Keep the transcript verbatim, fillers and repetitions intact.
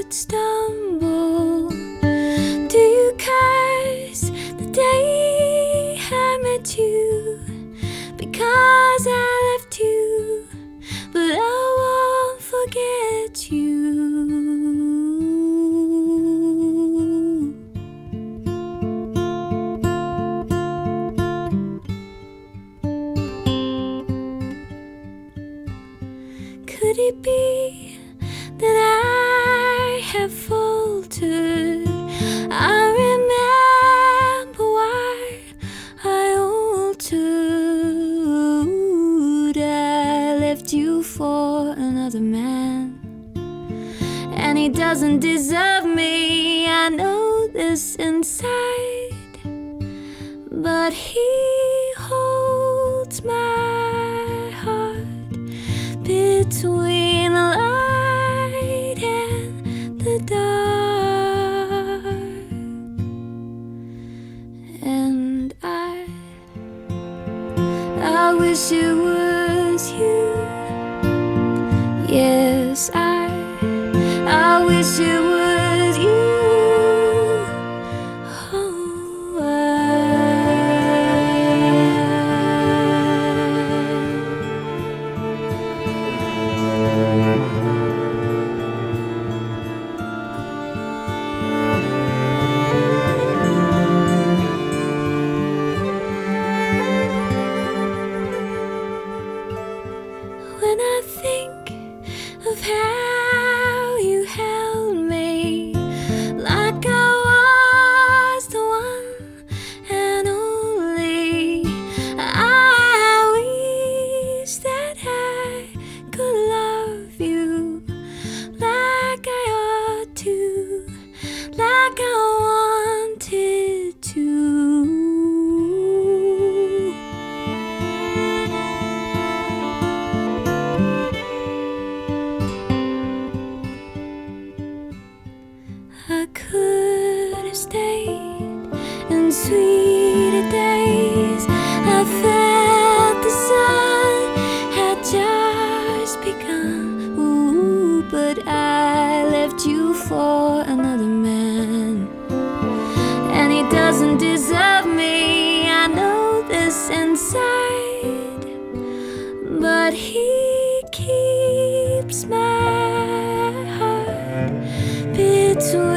would stumble. Do you curse the day I met you? Because I left you, but I won't forget you. Could it be that I have faltered? I remember why I altered. I left you for another man, and he doesn't deserve me. I know this inside, but he holds my heart between the light and the dark. And I, I wish it was you. Yes, I, I wish it was you. Oh, when I think of how you held me, like I was the one and only, I wish that I could love you like I ought to, like I wanted to. I could have stayed in sweeter days. I felt the sun had just begun. Ooh, but I left you for another man, and he doesn't deserve me. I know this inside, but he keeps my heart between